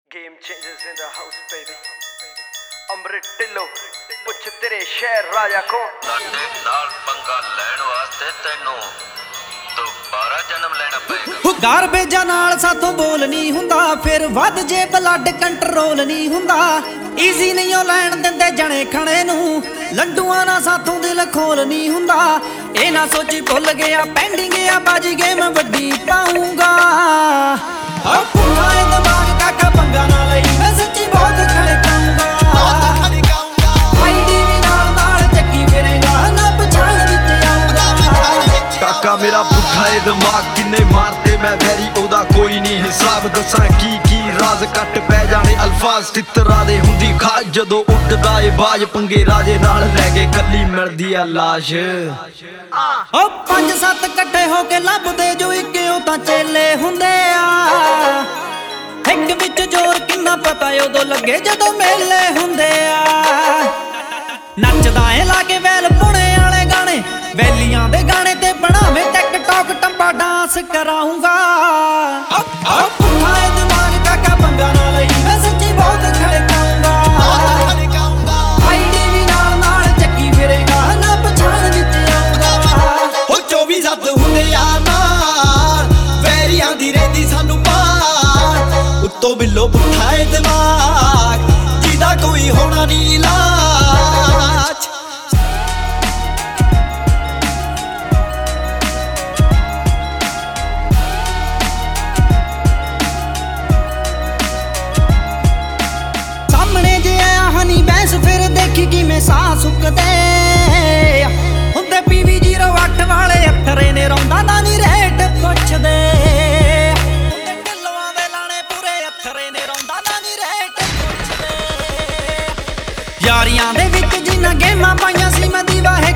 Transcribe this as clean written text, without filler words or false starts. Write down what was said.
Game changers in the house, baby. अमृत ढिल्लो पुछ तेरे शहर राजा कौन ਸਾਡੇ ਨਾਲ ਪੰਗਾ ਲੈਣ ਵਾਸਤੇ ਤੈਨੂੰ ਦੁਬਾਰਾ ਜਨਮ ਲੈਣਾ ਪਏਗਾ। ਗਾਰਬੇਜਾਂ ਨਾਲ ਸਾਥੋਂ ਬੋਲ ਨਹੀਂ ਹੁੰਦਾ, ਫਿਰ ਵੱਧ ਜੇ ਬਲੱਡ ਕੰਟਰੋਲ ਨਹੀਂ ਹੁੰਦਾ। ਈਜ਼ੀ ਨਹੀਂ ਉਹ ਲੈਣ ਦਿੰਦੇ ਜਣੇ ਖਣੇ ਨੂੰ, ਲੰਡੂਆਂ ਨਾਲ ਸਾਥੋਂ ਦਿਲ ਖੋਲ ਨਹੀਂ ਹੁੰਦਾ। ਇਹ ਨਾ ਸੋਚੀ ਭੁੱਲ ਗਿਆ ਪੈਂਡਿੰਗ ਆ ਬਾਜੀ ਗੇਮ ਵੱਡੀ ਪਾਉਂਗਾ। ਪੁੱਠਾ ਦਿਮਾਗ ਕਾਕਾ ਪੰਗਾ ਨਾ ਲਈ, ਮੈਂ ਸੱਚੀ ਬਹੁਤ ਖੜਕਾਉਂਗਾ। ਆਈਡੀ ਵੀ ਨਾਲ ਚੱਕੀ ਫਿਰੇਗਾ, ਨਾ ਪਛਾਣ ਵਿੱਚ ਆਉਂਗਾ। ਕਾਕਾ ਮੇਰਾ ਪੁੱਠਾ ਏ ਦਿਮਾਗ ਕਿੰਨੇ ਮਾਰਤੇ ਮੈਂ ਵੈਰੀ ਉਹਦਾ ਕੋਈ ਨਹੀਂ ਹਿਸਾਬ। ਦੱਸਾਂ ਕੀ ਕੀ ਰਾਜ਼ ਕੱਟ ਪੈ ਜਾਣੇ ਅਲਫਾਜ਼ ਤਿੱਤਰਾਂ ਦੇ ਹੁੰਦੀ ਖਾਸ। ਜਦੋਂ ਉੱਡਦਾ ਏ ਬਾਜ ਪੰਗੇ ਰਾਜੇ ਨਾਲ ਰਹਿ ਗਏ ਕੱਲੀ ਮਿਲਦੀ ਆ ਲਾਸ਼। ਓ 5-7 ਇਕੱਠੇ ਹੋ ਕੇ ਲੱਭਦੇ ਜੋ ਇੱਕੋ ਤਾਂ ਚੇਲੇ ਹੁੰਦੇ ਆ। ਇੱਕ ਵਿੱਚ ਜ਼ੋਰ ਕਿੰਨਾ ਪਤਾ ਉਦੋਂ ਲੱਗੇ ਜਦੋਂ ਮੇਲੇ ਹੁੰਦੇ ਆ। ਨੱਚਦਾ ਏ ਲਾ ਕੇ ਵੈਲ ਪੁਣੇ ਵਾਲੇ ਗਾਣੇ, ਵੈਲੀਆਂ ਦੇ ਗਾਣੇ ਤੇ ਬਣਾਵੇ ਟਿਕਟੌਕ ਟੰਬਾ ਡਾਂਸ ਕਰਾਉਂਗਾ। ਪੁੱਠਾ ਏ ਦਿਮਾਗ ਕਾਕਾ ਪੰਗਾ ਨਾ ਲਈ, ਮੈਂ ਸੱਚੀ ਬਹੁਤ ਖੜਕਾਉਂਗਾ। ਆਈਡੀ ਵੀ ਨਾਲ ਚੱਕੀ ਫਿਰੇਗਾ, ਨਾ ਪਛਾਣ ਵਿੱਚ ਆਉਂਗਾ। ਉਹ 24 ਸੱਤ ਹੁੰਦੇ ਆ ਨਾਲ, ਵੈਰੀਆਂ ਦੀ ਰਹਿੰਦੀ ਸਾਨੂੰ ਪਾਰ। ਉੱਤੋਂ ਬਿੱਲੋ ਪੁੱਠਾ ਏ ਦਿਮਾਗ ਜਿਹਦਾ ਕੋਈ ਹੋਣਾ ਨਹੀਂ ਇਲਾਜ। ਸਾਹਮਣੇ ਜੇ ਆਇਆ ਹਨੀ ਬੈਂਸ, ਫਿਰ ਦੇਖੀ ਕਿਵੇਂ ਸਾਹ ਸੁੱਕਦੇ ਹੁੰਦੇ। PV08 ਵਾਲੇ ਅੱਖਰੇ ਨੇ ਰੌਂਦਾ ਦਾ ਨਹੀਂ ਰੇਟ ਪੁੱਛਦੇ। ਢਿੱਲੋਆਂ ਦੇ ਲਾਣੇ ਪੂਰੇ ਅੱਖਰੇ ਨੇ ਰੌਂਦਾ ਦਾ ਨਹੀਂ ਰੇਟ ਪੁੱਛਦੇ। ਯਾਰੀਆਂ ਦੇ ਵਿੱਚ ਜਿੰਨਾ ਗੇਮਾਂ ਪਾਈਆਂ ਸੀ ਮੈਂ ਦੀਵਾ